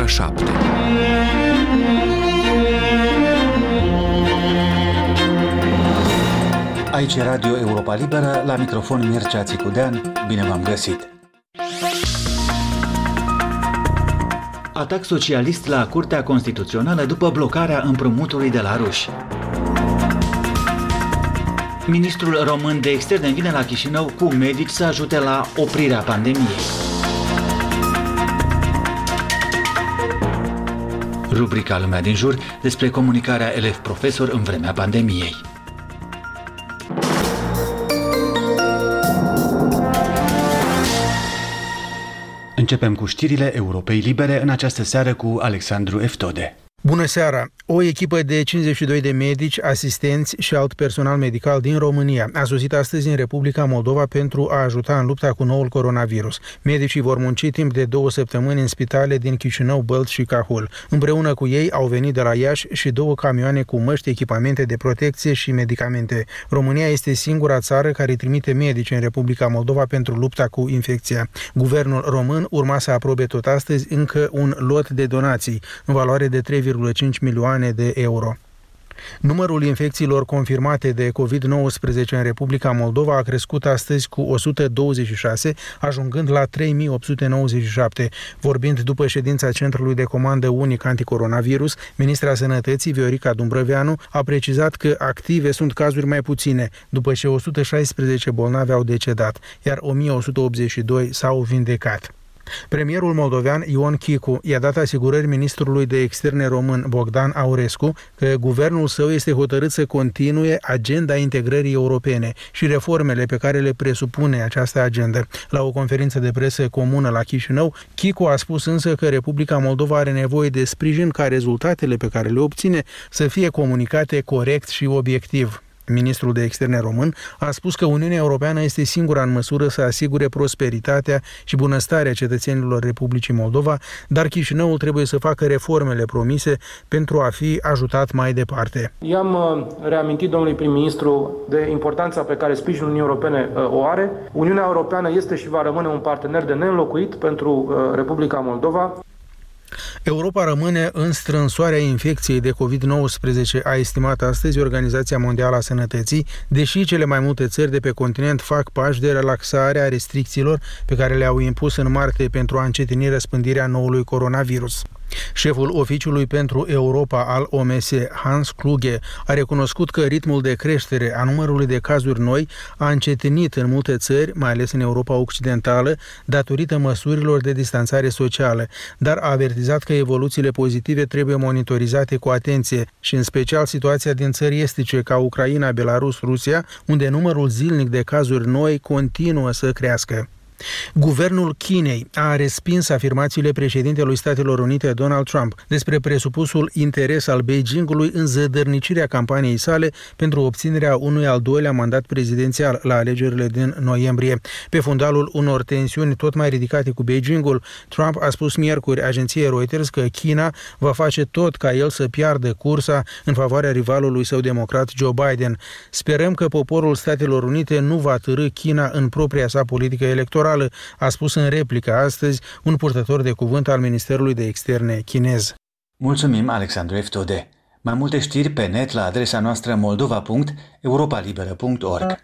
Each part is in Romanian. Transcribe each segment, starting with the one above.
7. Aici e Radio Europa Liberă, la microfon Mircea Țicudean, bine v-am găsit! Atac socialist la Curtea Constituțională după blocarea împrumutului de la ruși. Ministrul român de externe vine la Chișinău cu medici să ajute la oprirea pandemiei. Rubrica Lumea din jur despre comunicarea elev-profesor în vremea pandemiei. Începem cu știrile Europei Libere în această seară cu Alexandru Eftode. Bună seara! O echipă de 52 de medici, asistenți și alt personal medical din România a sosit astăzi în Republica Moldova pentru a ajuta în lupta cu noul coronavirus. Medicii vor munci timp de 2 săptămâni în spitale din Chișinău, Bălți și Cahul. Împreună cu ei au venit de la Iași și 2 camioane cu măști, echipamente de protecție și medicamente. România este singura țară care trimite medici în Republica Moldova pentru lupta cu infecția. Guvernul român urma să aprobe tot astăzi încă un lot de donații în valoare de 3,5 milioane de euro. Numărul infecțiilor confirmate de COVID-19 în Republica Moldova a crescut astăzi cu 126, ajungând la 3897. Vorbind după ședința Centrului de Comandă Unic Anticoronavirus, ministra Sănătății, Viorica Dumbrăveanu, a precizat că active sunt cazuri mai puține, după ce 116 bolnavi au decedat, iar 1182 s-au vindecat. Premierul moldovean Ion Chicu i-a dat asigurări ministrului de externe român Bogdan Aurescu că guvernul său este hotărât să continue agenda integrării europene și reformele pe care le presupune această agendă. La o conferință de presă comună la Chișinău, Chicu a spus însă că Republica Moldova are nevoie de sprijin ca rezultatele pe care le obține să fie comunicate corect și obiectiv. Ministrul de externe român a spus că Uniunea Europeană este singura în măsură să asigure prosperitatea și bunăstarea cetățenilor Republicii Moldova, dar Chișinăul trebuie să facă reformele promise pentru a fi ajutat mai departe. I-am reamintit domnului prim-ministru de importanța pe care sprijinul Uniunii Europene o are. Uniunea Europeană este și va rămâne un partener de neînlocuit pentru Republica Moldova. Europa rămâne în strânsoarea infecției de COVID-19, a estimat astăzi Organizația Mondială a Sănătății, deși cele mai multe țări de pe continent fac pași de relaxare a restricțiilor pe care le-au impus în martie pentru a încetini răspândirea noului coronavirus. Șeful Oficiului pentru Europa al OMS, Hans Kluge, a recunoscut că ritmul de creștere a numărului de cazuri noi a încetinit în multe țări, mai ales în Europa Occidentală, datorită măsurilor de distanțare socială, dar a avertizat că evoluțiile pozitive trebuie monitorizate cu atenție și în special situația din țări estice ca Ucraina, Belarus, Rusia, unde numărul zilnic de cazuri noi continuă să crească. Guvernul Chinei a respins afirmațiile președintelui Statelor Unite Donald Trump despre presupusul interes al Beijingului în zădărnicirea campaniei sale pentru obținerea unui al doilea mandat prezidențial la alegerile din noiembrie. Pe fundalul unor tensiuni tot mai ridicate cu Beijingul, Trump a spus miercuri agenției Reuters că China va face tot ca el să piardă cursa în favoarea rivalului său democrat Joe Biden. Sperăm că poporul Statelor Unite nu va târî China în propria sa politică electorală, a spus în replică astăzi un purtător de cuvânt al Ministerului de Externe chinez. Mulțumim, Alexandru Eftode. Mai multe știri pe net la adresa noastră moldova.europalibera.org.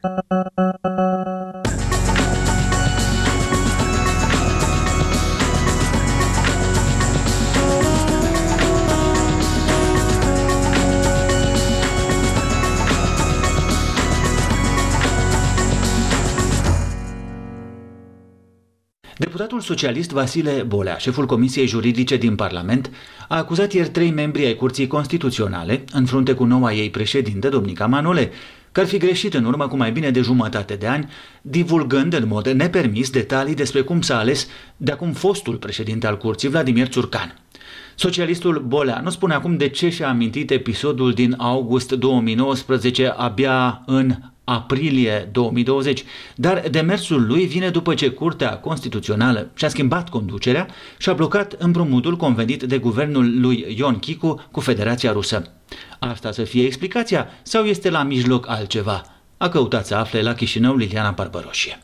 Deputatul socialist Vasile Bolea, șeful Comisiei Juridice din Parlament, a acuzat ieri 3 membri ai Curții Constituționale, în frunte cu noua ei președintă, Domnica Manole, că ar fi greșit în urmă cu mai bine de jumătate de ani, divulgând în mod nepermis detalii despre cum s-a ales de acum fostul președinte al Curții, Vladimir Țurcan. Socialistul Bolea nu spune acum de ce și-a amintit episodul din august 2019 abia în aprilie 2020, dar demersul lui vine după ce Curtea Constituțională și-a schimbat conducerea și a blocat împrumutul convenit de guvernul lui Ion Chicu cu Federația Rusă. Asta să fie explicația sau este la mijloc altceva? A căutat să afle la Chișinău Liliana Barbăroșie.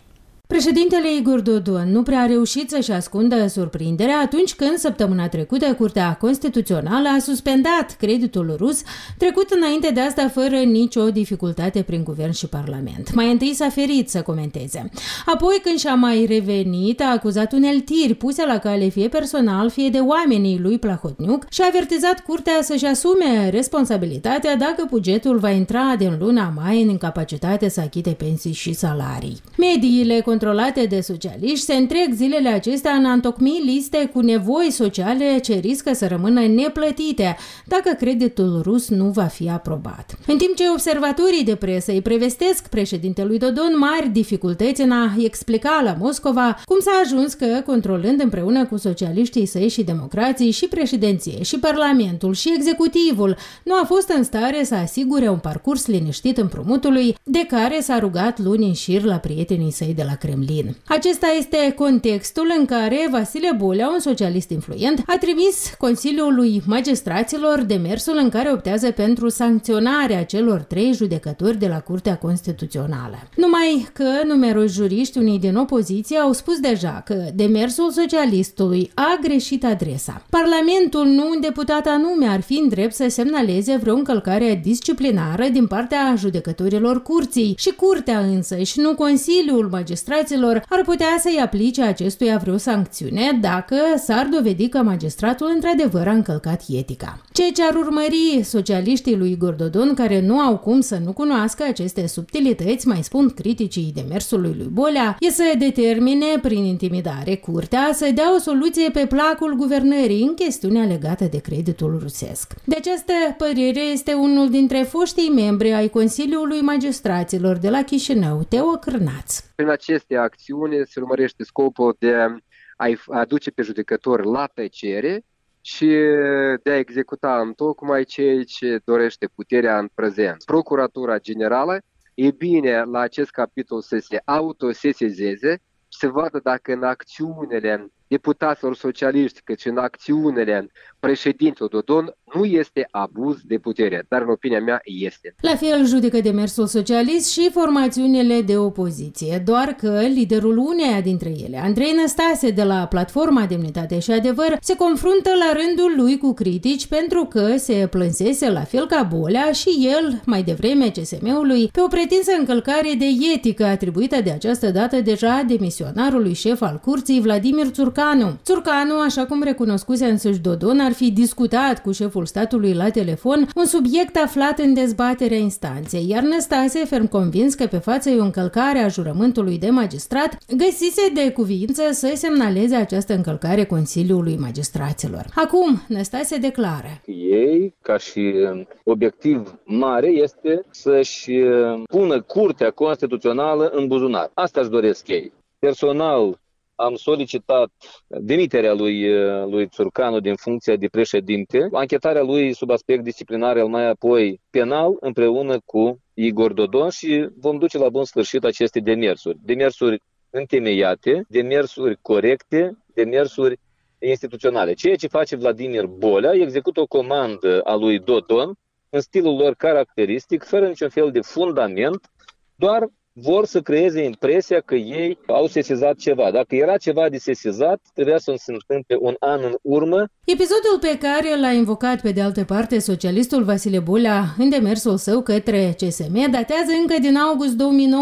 Președintele Igor Dodon nu prea a reușit să-și ascundă surprinderea atunci când săptămâna trecută Curtea Constituțională a suspendat creditul rus, trecut înainte de asta fără nicio dificultate prin guvern și parlament. Mai întâi s-a ferit să comenteze. Apoi, când și-a mai revenit, a acuzat uneltiri puse la cale fie personal, fie de oamenii lui Plahotniuc și a avertizat Curtea să-și asume responsabilitatea dacă bugetul va intra din luna mai în incapacitate să achite pensii și salarii. Mediile controlate de socialiști se întreg zilele acestea în a întocmi liste cu nevoi sociale ce riscă să rămână neplătite dacă creditul rus nu va fi aprobat. În timp ce observatorii de presă îi prevestesc președintelui Dodon mari dificultăți în a explica la Moscova cum s-a ajuns că, controlând împreună cu socialiștii săi și democrații și președinție și parlamentul și executivul, nu a fost în stare să asigure un parcurs liniștit împrumutului de care s-a rugat luni în șir la prietenii săi de la Kremlin. Acesta este contextul în care Vasile Bolea, un socialist influent, a trimis Consiliului Magistraților demersul în care optează pentru sancționarea celor 3 judecători de la Curtea Constituțională. Numai că numeroși juriști, unii din opoziție, au spus deja că demersul socialistului a greșit adresa. Parlamentul, nu un deputat anume, ar fi în drept să semnaleze vreo încălcare disciplinară din partea judecătorilor curții și Curtea însăși, nu Consiliul Magistraților, ar putea să-i aplice acestuia vreo sancțiune dacă s-ar dovedi că magistratul într-adevăr a încălcat etica. Ceea ce ar urmări socialiștii lui Igor Dodon, care nu au cum să nu cunoască aceste subtilități, mai spun criticii demersului lui Bolea, e să determine prin intimidare Curtea să dea o soluție pe placul guvernării în chestiunea legată de creditul rusesc. De această părere este unul dintre foștii membri ai Consiliului Magistraților de la Chișinău, Teo Cârnaț. Prin aceste acțiuni se urmărește scopul de a-i aduce pe judecători la tăcere și de a executa întocmai ceea ce dorește puterea în prezent. Procuratura Generală e bine la acest capitol să se autosesizeze și să vadă dacă în acțiunile deputaților socialiști, cât și în acțiunile președintelui Dodon nu este abuz de putere, dar în opinia mea este. La fel judecă demersul socialist și formațiunile de opoziție, doar că liderul uneia dintre ele, Andrei Năstase de la Platforma Demnitate și Adevăr, se confruntă la rândul lui cu critici pentru că se plânsese la fel ca Bolea și el, mai devreme CSM-ului, pe o pretinsă încălcare de etică atribuită de această dată deja demisionarului șef al curții, Vladimir Țurcanu. Țurcanu, așa cum recunoscuse însuși Dodon, ar fi discutat cu șeful statului la telefon un subiect aflat în dezbaterea instanței, iar Năstase, ferm convins că pe față e o încălcare a jurământului de magistrat, găsise de cuvință să semnaleze această încălcare Consiliului Magistraților. Acum, Năstase declară: ei, ca și obiectiv mare, este să-și pună Curtea Constituțională în buzunar. Asta își doresc ei. Personal, am solicitat demiterea lui Țurcanu din funcția de președinte, anchetarea lui sub aspect disciplinar, mai apoi penal, împreună cu Igor Dodon și vom duce la bun sfârșit aceste demersuri. Demersuri întemeiate, demersuri corecte, demersuri instituționale. Ceea ce face Vladimir Bolea, execută o comandă a lui Dodon în stilul lor caracteristic, fără niciun fel de fundament, doar vor să creeze impresia că ei au sesizat ceva. Dacă era ceva de sesizat, trebuia să se întâmple un an în urmă. Episodul pe care l-a invocat pe de altă parte socialistul Vasile Bolea în demersul său către CSM datează încă din august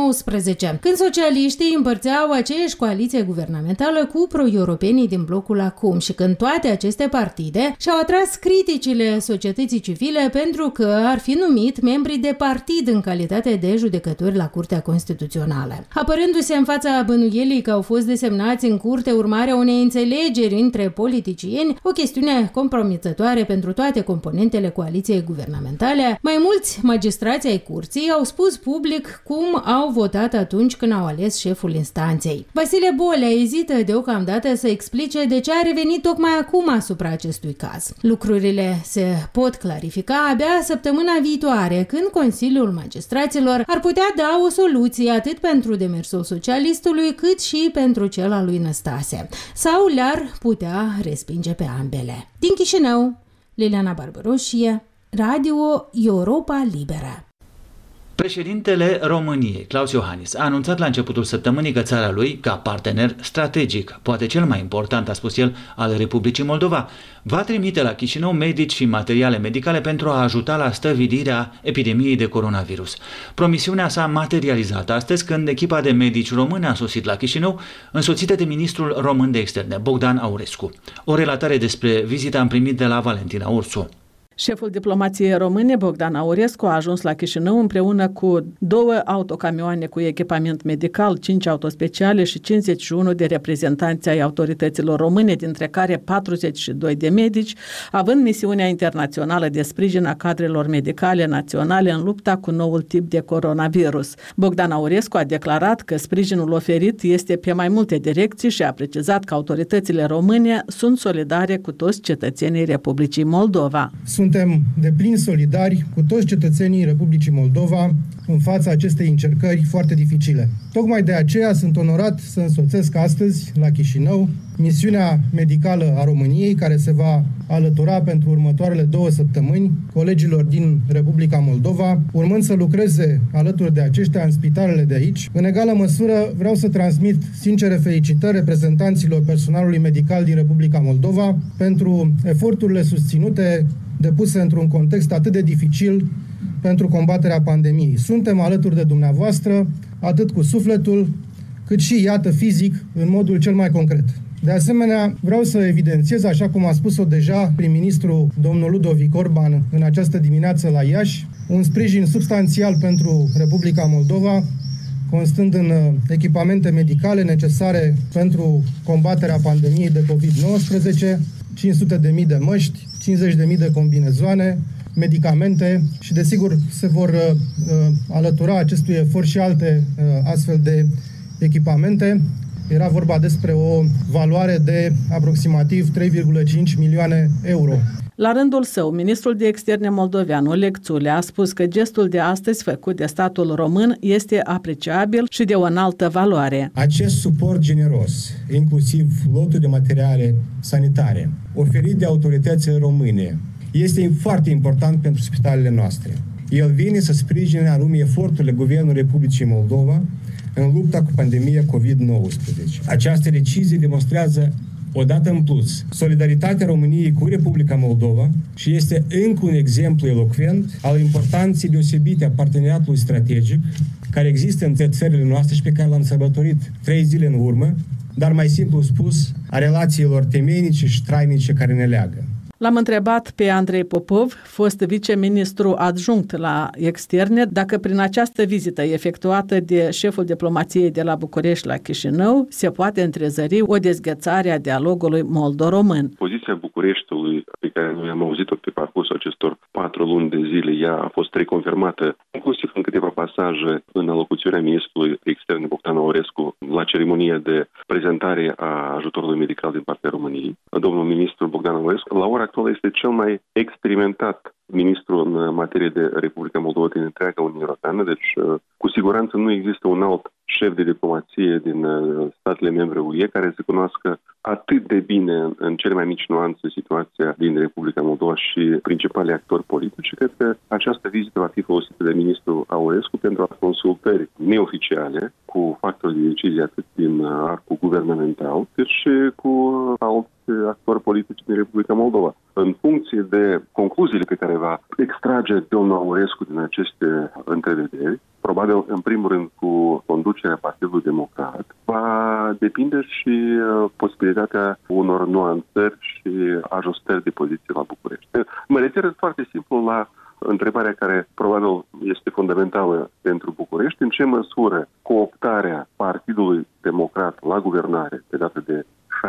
2019, când socialiștii împărțeau aceeași coaliție guvernamentală cu pro-europenii din blocul acum și când toate aceste partide și-au atras criticile societății civile pentru că ar fi numit membrii de partid în calitate de judecători la Curtea Constituțională. Apărându-se în fața bănuielii că au fost desemnați în curte urmarea unei înțelegeri între politicieni, o chestiune compromițătoare pentru toate componentele coaliției guvernamentale, mai mulți magistrați ai curții au spus public cum au votat atunci când au ales șeful instanței. Vasile Bolea ezită deocamdată să explice de ce a revenit tocmai acum asupra acestui caz. Lucrurile se pot clarifica abia săptămâna viitoare, când Consiliul Magistraților ar putea da o soluție atât pentru demersul socialistului cât și pentru cel al lui Năstase, sau le-ar putea respinge pe ambele. Din Chișinău, Liliana Barbaroșie, Radio Europa Liberă. Președintele României, Klaus Iohannis, a anunțat la începutul săptămânii că țara lui, ca partener strategic, poate cel mai important, a spus el, al Republicii Moldova, va trimite la Chișinău medici și materiale medicale pentru a ajuta la stăvilirea epidemiei de coronavirus. Promisiunea s-a materializat astăzi când echipa de medici români a sosit la Chișinău, însoțită de ministrul român de externe, Bogdan Aurescu. O relatare despre vizita am primit de la Valentina Ursu. Șeful diplomației române, Bogdan Aurescu, a ajuns la Chișinău împreună cu 2 autocamioane cu echipament medical, 5 autospeciale și 51 de reprezentanți ai autorităților române, dintre care 42 de medici, având misiunea internațională de sprijin a cadrelor medicale naționale în lupta cu noul tip de coronavirus. Bogdan Aurescu a declarat că sprijinul oferit este pe mai multe direcții și a precizat că autoritățile române sunt solidare cu toți cetățenii Republicii Moldova. Suntem deplin solidari cu toți cetățenii Republicii Moldova în fața acestei încercări foarte dificile. Tocmai de aceea sunt onorat să însoțesc astăzi la Chișinău misiunea medicală a României, care se va alătura pentru următoarele 2 săptămâni colegilor din Republica Moldova, urmând să lucreze alături de aceștia în spitalele de aici. În egală măsură vreau să transmit sincere felicitări reprezentanților personalului medical din Republica Moldova pentru eforturile susținute depuse într-un context atât de dificil pentru combaterea pandemiei. Suntem alături de dumneavoastră, atât cu sufletul, cât și, iată, fizic, în modul cel mai concret. De asemenea, vreau să evidențiez, așa cum a spus-o deja prim-ministru domnul Ludovic Orban în această dimineață la Iași, un sprijin substanțial pentru Republica Moldova, constând în echipamente medicale necesare pentru combaterea pandemiei de COVID-19, 500.000 de măști, 50.000 de combinezoane, medicamente și, desigur, se vor alătura acestui efort și alte astfel de echipamente. Era vorba despre o valoare de aproximativ 3,5 milioane euro. La rândul său, ministrul de externe moldovean, Oleg Țulea, a spus că gestul de astăzi făcut de statul român este apreciabil și de o înaltă valoare. Acest suport generos, inclusiv lotul de materiale sanitare, oferit de autoritățile române, este foarte important pentru spitalele noastre. El vine să sprijine anume eforturile Guvernului Republicii Moldova în lupta cu pandemia COVID-19. Această decizie demonstrează odată în plus solidaritatea României cu Republica Moldova și este încă un exemplu elocvent al importanței deosebite a parteneriatului strategic care există între țările noastre și pe care l-am sărbătorit 3 zile în urmă, dar mai simplu spus, a relațiilor temeinice și trainice care ne leagă. L-am întrebat pe Andrei Popov, fost viceministru adjunct la externe, dacă prin această vizită efectuată de șeful diplomației de la București la Chișinău se poate întrezări o dezghețare a dialogului moldo-român. Poziția Bucureștiului, pe care noi am auzit-o pe parcursul acestor 4 luni de zile, ea a fost reconfirmată, inclusiv în câteva pasaje în alocuțiunea ministrului externe Bogdan Aurescu la ceremonia de prezentare a ajutorului medical din partea României. Domnul ministru Bogdan Aurescu, la ora actuală, este cel mai experimentat ministru în materie de Republica Moldova din întreaga Uniune Europeană, deci cu siguranță nu există un alt șef de diplomație din statele membre UE care să cunoască atât de bine în cele mai mici nuanțe situația din Republica Moldova și principalii actori politici. Cred că această vizită va fi folosită de ministrul Aurescu pentru a consultări neoficiale cu factori de decizie atât din arcul guvernamental, cât și cu alți actori politici din Republica Moldova. În funcție de concluziile pe care va extrage domnul Aurescu din aceste întrevederi, probabil în primul rând cu conducerea Partidului Democrat, va depinde și posibilitatea unor nuanțări și ajustări de poziție la București. Mă refer foarte simplu la întrebarea care probabil este fundamentală pentru București: în ce măsură cooptarea Partidului Democrat la guvernare pe data de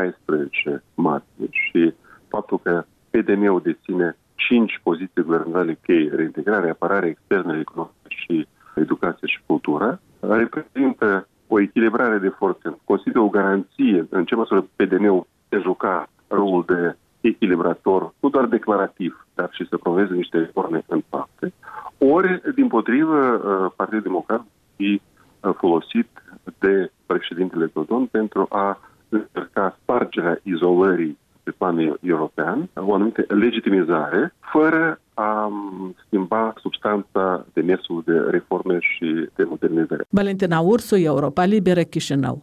16 martie și faptul că PDM-ul deține 5 poziții guvernamentale cheie: reintegrare, apărare, externe, economie și educație și cultură, reprezintă o echilibrare de forțe. Consider o garanție în ce măsură PDM-ul se juca rolul de echilibrator, nu doar declarativ, dar și să promoveze niște reforme în fapte. Ori, dimpotrivă, Partidul Democrat e folosit de președintele Dodon pentru a încerca spargerea izolării pe plan european, o anumită legitimizare, fără a schimba substanța substanța demersului de reforme și de modernizare. Valentina Ursu, Europa Liberă, Chișinău.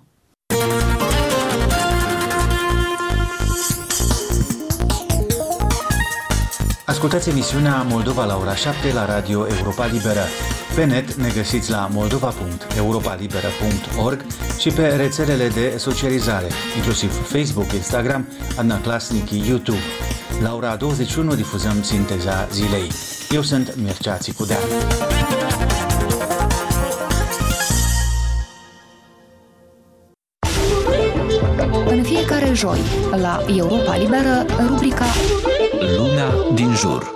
Ascultați emisiunea Moldova la ora 7 la Radio Europa Liberă. Pe net ne găsiți la moldova.europalibera.org și pe rețelele de socializare, inclusiv Facebook, Instagram, Adnaclasnici, YouTube. La ora 21 difuzăm sinteza zilei. Eu sunt Mircea Țicudea. În fiecare joi, la Europa Liberă, rubrica Lumea din jur.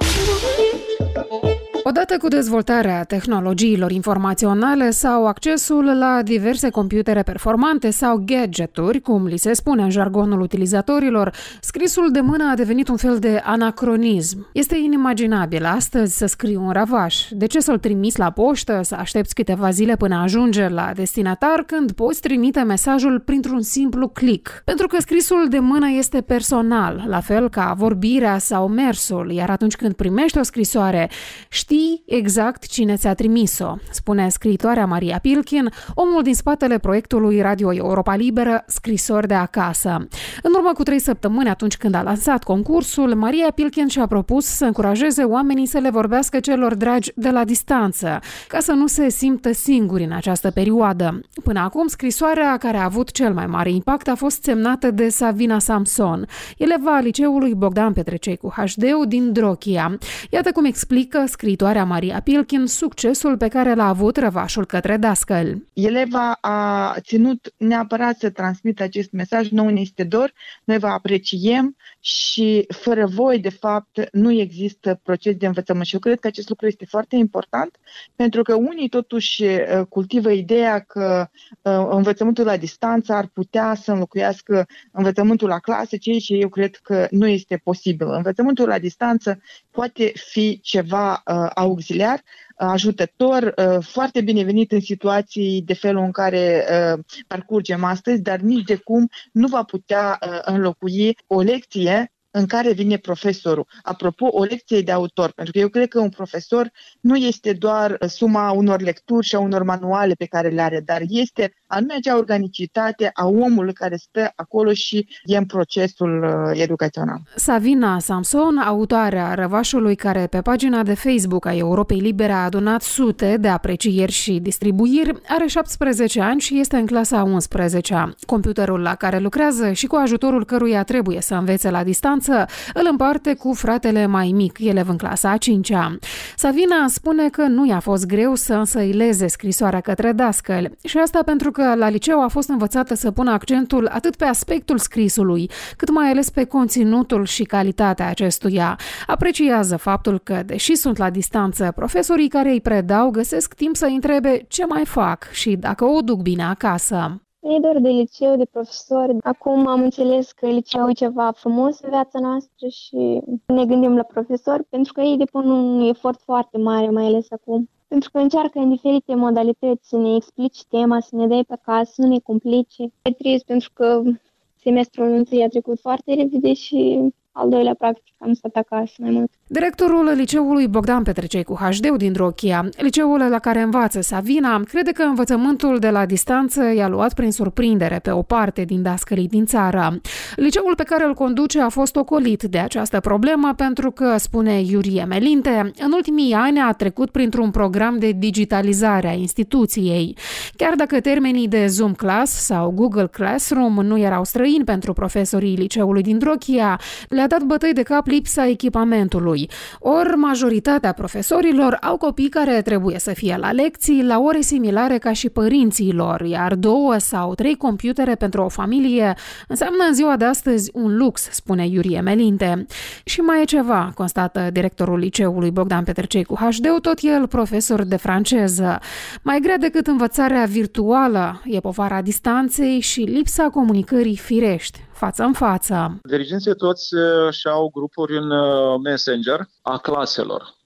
Odată cu dezvoltarea tehnologiilor informaționale sau accesul la diverse computere performante sau gadgeturi, cum li se spune în jargonul utilizatorilor, scrisul de mână a devenit un fel de anacronism. Este inimaginabil astăzi să scrii un ravaș. De ce să-l trimiți la poștă, să aștepți câteva zile până ajunge la destinatar, când poți trimite mesajul printr-un simplu click? Pentru că scrisul de mână este personal, la fel ca vorbirea sau mersul, iar atunci când primești o scrisoare, știi exact cine ți-a trimis-o, spune scriitoarea Maria Pilkin, omul din spatele proiectului Radio Europa Liberă, Scrisori de acasă. În urmă cu 3 săptămâni, atunci când a lansat concursul, Maria Pilkin și-a propus să încurajeze oamenii să le vorbească celor dragi de la distanță, ca să nu se simtă singuri în această perioadă. Până acum, scrisoarea care a avut cel mai mare impact a fost semnată de Savina Samson, eleva a liceului Bogdan Petrecei cu HD din Drochia. Iată cum explică scriitoarea Maria Pilkin succesul pe care l-a avut răvașul către dascăl. Eleva a ținut neapărat să transmită acest mesaj, nouă ne este dor, noi vă apreciem și fără voi, de fapt, nu există proces de învățământ. Și eu cred că acest lucru este foarte important, pentru că unii totuși cultivă ideea că învățământul la distanță ar putea să înlocuiască învățământul la clasă, ceea ce eu cred că nu este posibil. Învățământul la distanță poate fi ceva auxiliar, ajutător, foarte binevenit în situații de felul în care parcurgem astăzi, dar nici de cum nu va putea înlocui o lecție în care vine profesorul. Apropo, o lecție de autor, pentru că eu cred că un profesor nu este doar suma unor lecturi și a unor manuale pe care le are, dar este anume acea organicitate a omului care stă acolo și e în procesul educațional. Savina Samson, autoarea răvașului care pe pagina de Facebook a Europei Libere a adunat sute de aprecieri și distribuiri, are 17 ani și este în clasa 11-a. Computerul la care lucrează și cu ajutorul căruia trebuie să învețe la distanță îl împarte cu fratele mai mic, elev în clasa a 5-a. Savina spune că nu i-a fost greu să însăileze scrisoarea către dascăl și asta pentru că la liceu a fost învățată să pună accentul atât pe aspectul scrisului, cât mai ales pe conținutul și calitatea acestuia. Apreciază faptul că, deși sunt la distanță, profesorii care îi predau găsesc timp să întrebe ce mai fac și dacă o duc bine acasă. E doar de liceu, de profesori. Acum am înțeles că liceul e ceva frumos în viața noastră și ne gândim la profesori pentru că ei depun un efort foarte mare, mai ales acum. Pentru că încearcă în diferite modalități să ne explici tema, să ne dai pe acasă, să ne complice. E trist pentru că semestrul întâi a trecut foarte repede și al doilea, practic, am stat acasă mai mult. Directorul liceului Bogdan Petrecei cu HD din Drochia, liceul la care învață Savina, crede că învățământul de la distanță i-a luat prin surprindere pe o parte din dascălii din țară. Liceul pe care îl conduce a fost ocolit de această problemă pentru că, spune Iurie Melinte, în ultimii ani a trecut printr-un program de digitalizare a instituției. Chiar dacă termenii de Zoom Class sau Google Classroom nu erau străini pentru profesorii liceului din Drochia, le-a dat bătăi de cap lipsa echipamentului. Ori majoritatea profesorilor au copii care trebuie să fie la lecții la ore similare ca și părinții lor, iar 2 sau 3 computere pentru o familie înseamnă în ziua de astăzi un lux, spune Iurie Melinte. Și mai e ceva, constată directorul liceului Bogdan Petrecei cu HD, tot el profesor de franceză. Mai grea decât învățarea virtuală e povara distanței și lipsa comunicării firești, față în față. Dirigenții toți și-au grupuri în Messenger a claselor.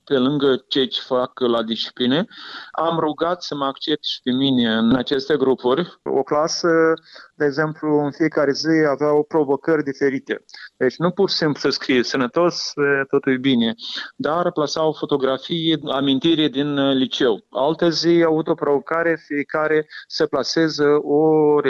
pe lângă ceea ce fac la discipline, am rugat să mă accept și pe mine în aceste grupuri. O clasă, de exemplu, în fiecare zi aveau provocări diferite. Deci nu pur și simplu să scrie sănătos, totul e bine, dar plasau fotografii, amintiri din liceu. Alte zi au avut o provocare, fiecare să plaseze o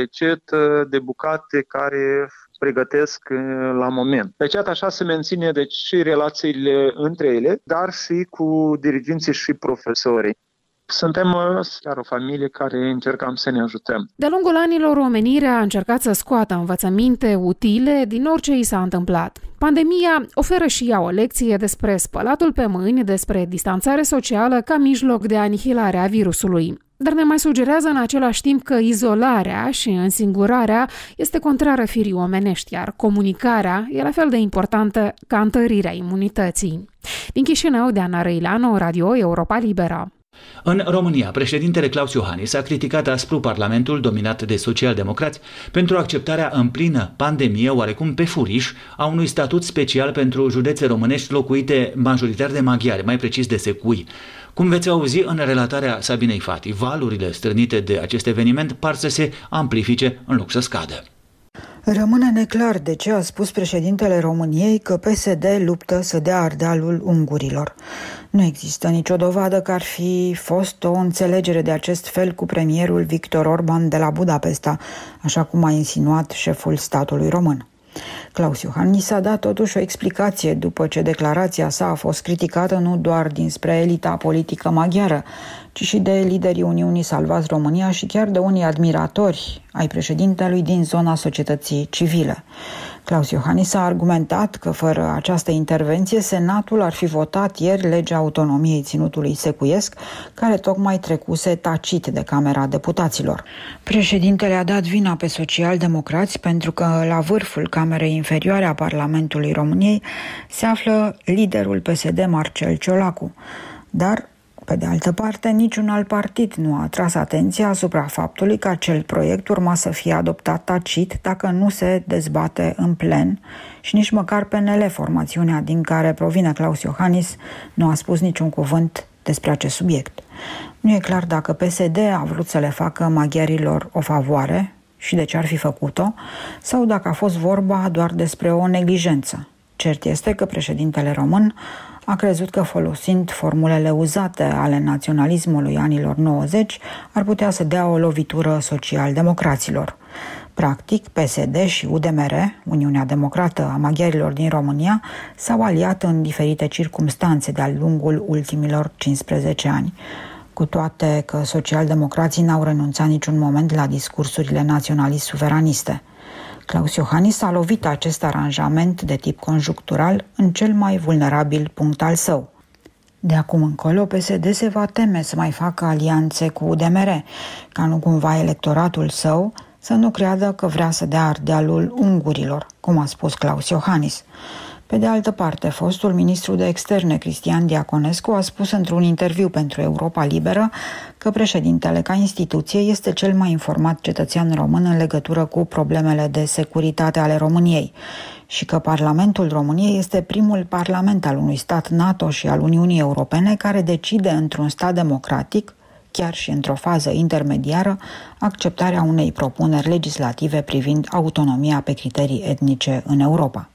rețetă de bucate care pregătesc la moment. Deci așa se menține și relațiile între ele, dar și cu diriginții și profesorii. Suntem chiar o familie care încercăm să ne ajutăm. De-a lungul anilor, omenirea a încercat să scoată învățăminte utile din orice i s-a întâmplat. Pandemia oferă și ea o lecție despre spălatul pe mâini, despre distanțare socială ca mijloc de anihilare a virusului. Dar ne mai sugerează în același timp că izolarea și însingurarea este contrară firii omenești, iar comunicarea e la fel de importantă ca întărirea imunității. Din Chișinău, Deana Răileanu, Radio Europa Liberă. În România, președintele Claus Iohannis a criticat aspru Parlamentul dominat de socialdemocrați pentru acceptarea în plină pandemie, oarecum pe furiș, a unui statut special pentru județe românești locuite majoritar de maghiari, mai precis de secui. Cum veți auzi în relatarea Sabinei Fati, valurile strânite de acest eveniment par să se amplifice în loc să scadă. Rămâne neclar de ce a spus președintele României că PSD luptă să dea Ardealul ungurilor. Nu există nicio dovadă că ar fi fost o înțelegere de acest fel cu premierul Victor Orban de la Budapesta, așa cum a insinuat șeful statului român. Claus Iohannis a dat totuși o explicație după ce declarația sa a fost criticată nu doar dinspre elita politică maghiară, ci și de liderii Uniunii Salvați România și chiar de unii admiratori ai președintelui din zona societății civile. Claus Iohannis a argumentat că fără această intervenție Senatul ar fi votat ieri legea autonomiei ținutului secuiesc, care tocmai trecuse tacit de Camera Deputaților. Președintele a dat vina pe socialdemocrați pentru că la vârful Camerei Inferioare a Parlamentului României se află liderul PSD Marcel Ciolacu. Dar, pe de altă parte, niciun alt partid nu a atras atenția asupra faptului că acel proiect urma să fie adoptat tacit dacă nu se dezbate în plen și nici măcar PNL, formațiunea din care provine Claus Iohannis, nu a spus niciun cuvânt despre acest subiect. Nu e clar dacă PSD a vrut să le facă maghiarilor o favoare și de ce ar fi făcut-o, sau dacă a fost vorba doar despre o neglijență. Cert este că președintele român a crezut că folosind formulele uzate ale naționalismului anilor 90 ar putea să dea o lovitură social-democraților. Practic, PSD și UDMR, Uniunea Democrată a Maghiarilor din România, s-au aliat în diferite circumstanțe de-a lungul ultimilor 15 ani. Cu toate că socialdemocrații n-au renunțat niciun moment la discursurile naționalist-suveraniste. Claus Iohannis a lovit acest aranjament de tip conjunctural în cel mai vulnerabil punct al său. De acum încolo, PSD se va teme să mai facă alianțe cu UDMR, ca nu cumva electoratul său să nu creadă că vrea să dea Ardealul ungurilor, cum a spus Claus Iohannis. Pe de altă parte, fostul ministru de externe Cristian Diaconescu a spus într-un interviu pentru Europa Liberă că președintele ca instituție este cel mai informat cetățean român în legătură cu problemele de securitate ale României și că Parlamentul României este primul parlament al unui stat NATO și al Uniunii Europene care decide într-un stat democratic, chiar și într-o fază intermediară, acceptarea unei propuneri legislative privind autonomia pe criterii etnice în Europa.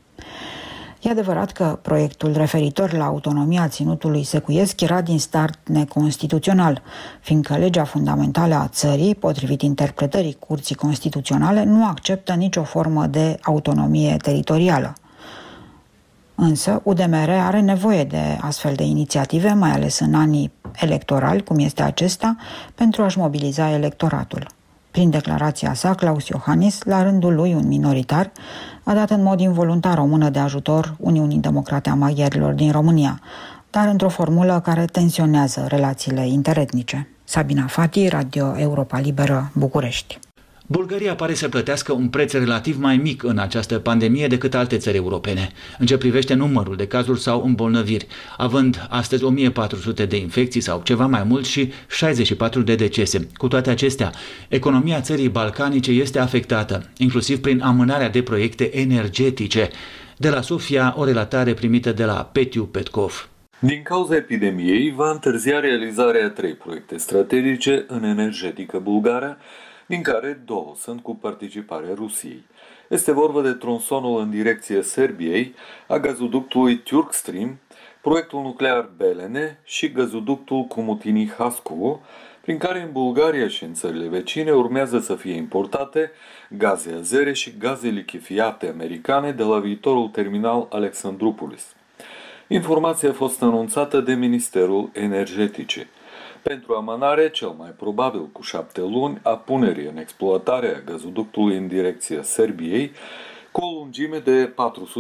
E adevărat că proiectul referitor la autonomia ținutului secuiesc era din start neconstituțional, fiindcă legea fundamentală a țării, potrivit interpretării Curții Constituționale, nu acceptă nicio formă de autonomie teritorială. Însă, UDMR are nevoie de astfel de inițiative, mai ales în anii electorali, cum este acesta, pentru a-și mobiliza electoratul. Prin declarația sa, Claus Iohannis, la rândul lui un minoritar, a dat în mod involuntar o mână de ajutor Uniunii Democrate a Maghiarilor din România, dar într-o formulă care tensionează relațiile interetnice. Sabina Fati, Radio Europa Liberă, București. Bulgaria pare să plătească un preț relativ mai mic în această pandemie decât alte țări europene, în ce privește numărul de cazuri sau îmbolnăviri, având astăzi 1400 de infecții sau ceva mai mult și 64 de decese. Cu toate acestea, economia țării balcanice este afectată, inclusiv prin amânarea de proiecte energetice. De la Sofia, o relatare primită de la Petiu Petkov. Din cauza epidemiei, va întârzia realizarea a 3 proiecte strategice în energetică bulgară, din care 2 sunt cu participarea Rusiei. Este vorba de tronsonul în direcție Serbiei, a gazoductului Turkstream, proiectul nuclear Belene și gazoductul Cumutini-Haskovo, prin care în Bulgaria și în țările vecine urmează să fie importate gaze azere și gaze lichefiate americane de la viitorul terminal Alexandroupolis. Informația a fost anunțată de Ministerul Energeticii. Pentru amânare, cel mai probabil cu 7 luni, a punerii în exploatare a gazoductului în direcția Serbiei, cu o lungime de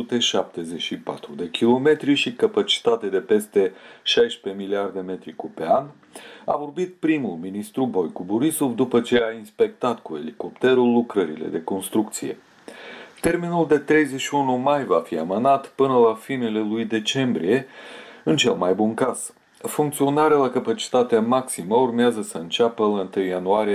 474 de kilometri și capacitate de peste 16 miliarde metri cub pe an, a vorbit primul ministru Boicu Borisov după ce a inspectat cu elicopterul lucrările de construcție. Termenul de 31 mai va fi amânat până la finele lui decembrie, în cel mai bun caz. Funcționarea la capacitatea maximă urmează să înceapă la 1 ianuarie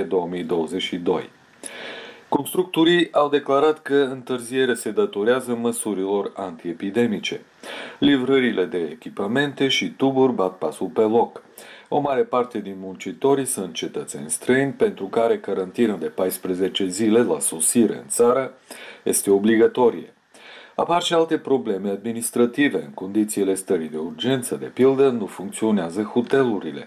2022. Constructorii au declarat că întârzierea se datorează măsurilor antiepidemice. Livrările de echipamente și tuburi bat pasul pe loc. O mare parte din muncitorii sunt cetățeni străini pentru care carantina de 14 zile la sosire în țară este obligatorie. Apar și alte probleme administrative. În condițiile stării de urgență, de pildă, nu funcționează hotelurile.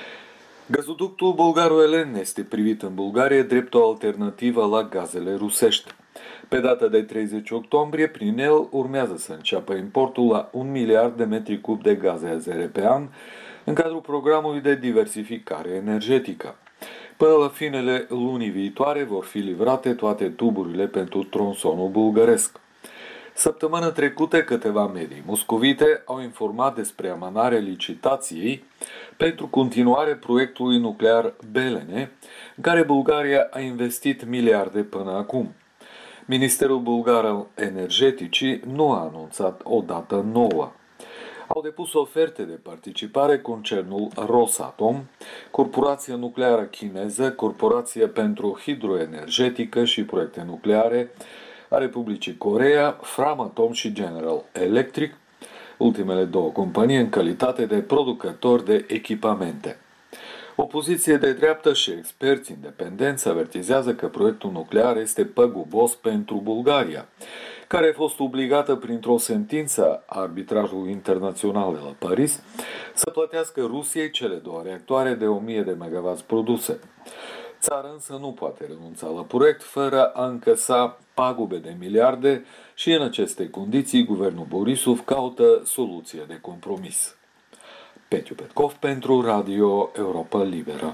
Gazoductul bulgaro-elen este privit în Bulgaria drept o alternativă la gazele rusești. Pe data de 30 octombrie, prin el urmează să înceapă importul la 1 miliard de metri cub de gaze azere pe an, în cadrul programului de diversificare energetică. Până la finele lunii viitoare vor fi livrate toate tuburile pentru tronsonul bulgăresc. Săptămâna trecută, câteva medii moscovite au informat despre amânarea licitației pentru continuarea proiectului nuclear Belene, în care Bulgaria a investit miliarde până acum. Ministerul bulgar al energeticii nu a anunțat o dată nouă. Au depus oferte de participare concernul Rosatom, Corporația Nucleară Chineză, Corporația pentru Hidroenergetică și Proiecte Nucleare a Republicii Coreea, Framatome și General Electric, ultimele 2 companii în calitate de producători de echipamente. Opoziție de dreaptă și experți independenți avertizează că proiectul nuclear este păgubos pentru Bulgaria, care a fost obligată printr-o sentință a arbitrajului internațional de la Paris să plătească Rusiei cele 2 reactoare de 1000 de MW produse. Țara însă nu poate renunța la proiect fără a încăsa pagube de miliarde și în aceste condiții guvernul Borisov caută soluție de compromis. Petiu Petkov pentru Radio Europa Liberă.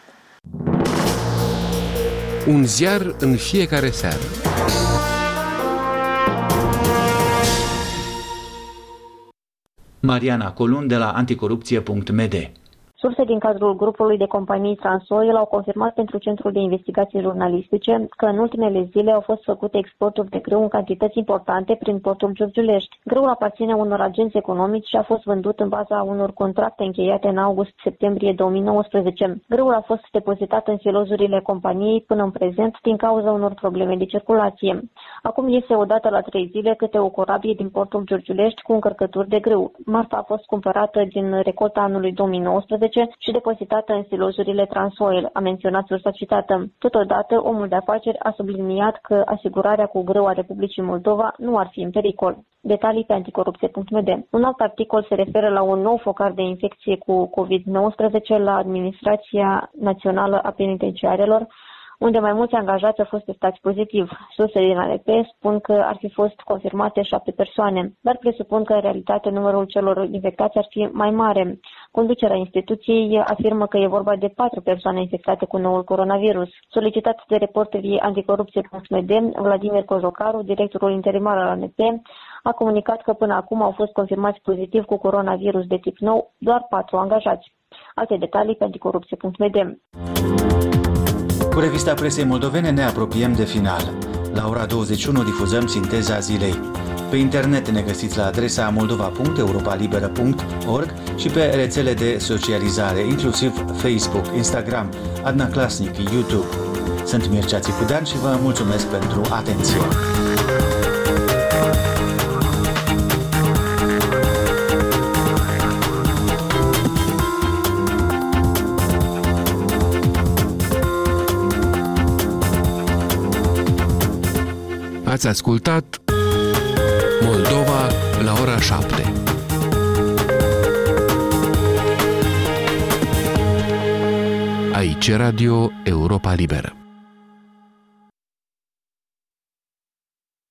Un ziar în fiecare seară. Mariana Colun de la anticorupție.md. Surse din cadrul grupului de companii Transoil au confirmat pentru Centrul de Investigații Jurnalistice că în ultimele zile au fost făcute exporturi de grâu în cantități importante prin portul Giurgiulești. Grâul aparține unor agenți economici și a fost vândut în baza unor contracte încheiate în august-septembrie 2019. Grâul a fost depozitat în silozurile companiei până în prezent din cauza unor probleme de circulație. Acum iese odată la 3 zile câte o corabie din portul Giurgiulești cu încărcături de grâu. Marfa a fost cumpărată din recolta anului 2019 și depozitată în silozurile Transoil, a menționat sursa citată. Totodată, omul de afaceri a subliniat că asigurarea cu grâu a Republicii Moldova nu ar fi în pericol. Detalii pe anticorupție.md. Un alt articol se referă la un nou focar de infecție cu COVID-19 la Administrația Națională a Penitenciarelor, unde mai mulți angajați au fost testați pozitiv. Surse din ANP spun că ar fi fost confirmate 7 persoane, dar presupun că în realitate numărul celor infectați ar fi mai mare. Conducerea instituției afirmă că e vorba de 4 persoane infectate cu noul coronavirus. Solicitat de reporterii anticorupție.md, Vladimir Cojocaru, directorul interimar al ANP, a comunicat că până acum au fost confirmați pozitiv cu coronavirus de tip nou doar 4 angajați. Alte detalii pe anticorupție.md. Cu revista presei moldovene ne apropiem de final. La ora 21 difuzăm sinteza zilei. Pe internet ne găsiți la adresa moldova.europalibera.org și pe rețele de socializare, inclusiv Facebook, Instagram, Adna Klasnic, YouTube. Sunt Mircea Țicudean și vă mulțumesc pentru atenție. Ați ascultat Moldova la ora 7. Aici Radio Europa Liberă.